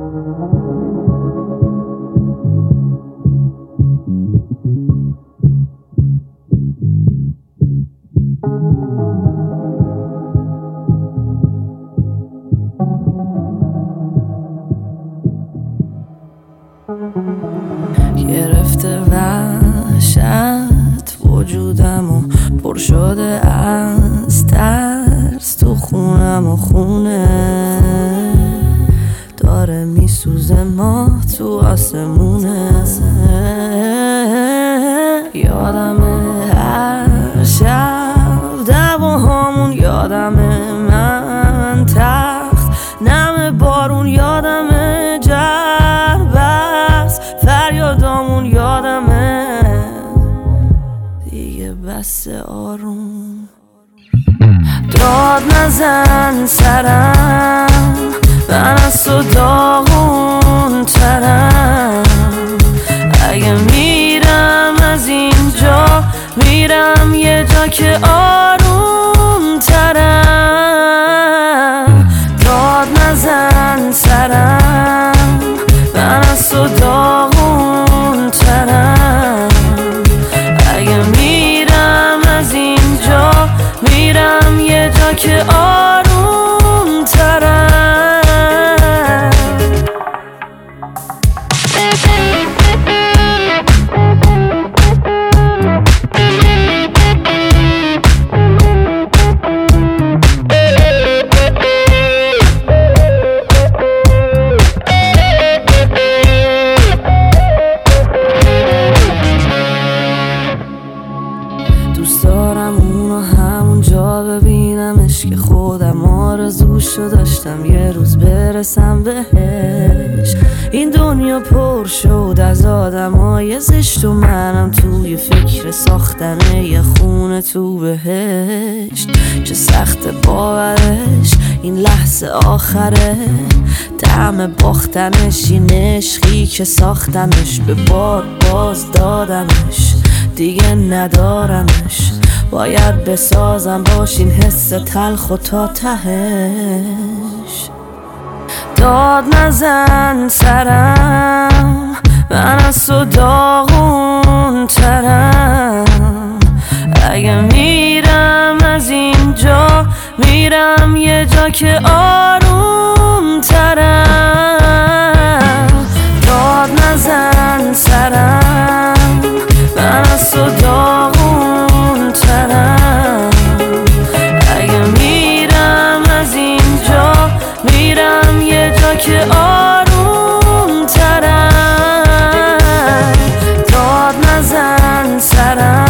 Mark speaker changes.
Speaker 1: گرفته وحشت وجودم و پر شده از ترس، تو خونم و خونه داره میسوزه، ماه تو آسمونه. یادمه هر شب دعواهامون، یادمه من تخت نم بارون، یادمه جربست فریادامون، یادمه دیگه بس آروم. داد نزن سرم، من از تو داغون ترم. اگه میرم از اینجا، میرم یه جا که آروم ترم. داد نزن سرم، من از تو داغون ترم. اگه میرم از اینجا، میرم یه جا که آروم ترم. دوست دارم اونو همونجا ببینمش که خودم آرزوشو داشتم یه روز برسم بهش. این دنیا پر شد از آدمای زشت و منم توی فکر ساختن یه خونه تو بهشت. چه سخت باورش این لحظه آخره، طعم باختنش این عشقی که ساختمش، به بار باز دادمش دیگه ندارمش. باید بسازم باش این حس تلخ و تا تهش. داد نزن سرم، من از تو داغون ترم. اگه میرم از اینجا، میرم یه جا که آروم ترم. داد نزن سرم، من از تو داغون ترم. اگه میرم از اینجا، میرم یه جا که آروم ترم. داد نزن سرم،